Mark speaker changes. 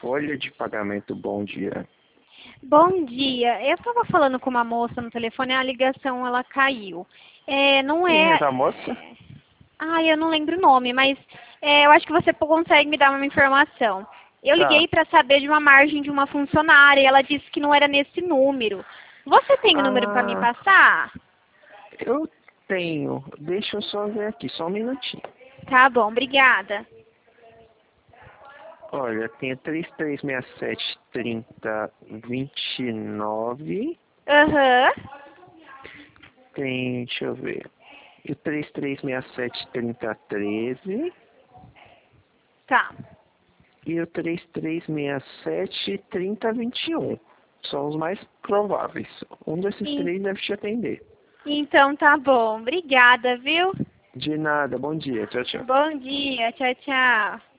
Speaker 1: folha de pagamento. Bom dia.
Speaker 2: Bom dia. Eu estava falando com uma moça no telefone, a ligação ela caiu. Não
Speaker 1: Quem
Speaker 2: é.
Speaker 1: é a moça?
Speaker 2: Eu não lembro o nome, mas eu acho que você consegue me dar uma informação. Eu
Speaker 1: Tá.
Speaker 2: liguei para saber de uma margem de uma funcionária e ela disse que não era nesse número. Você tem o número para me
Speaker 1: Ah,
Speaker 2: passar?
Speaker 1: eu tenho. Deixa eu só ver aqui, só um minutinho.
Speaker 2: Tá bom, obrigada.
Speaker 1: Olha, tenho 3367-3029.
Speaker 2: Aham.
Speaker 1: Tem, deixa eu ver. E o 3367-3013.
Speaker 2: Tá.
Speaker 1: E o 3367-3021. São os mais prováveis. Um desses
Speaker 2: En-
Speaker 1: três deve te atender.
Speaker 2: Então tá bom. Obrigada, viu?
Speaker 1: De nada, bom dia. Tchau, tchau.
Speaker 2: Bom dia. Tchau, tchau.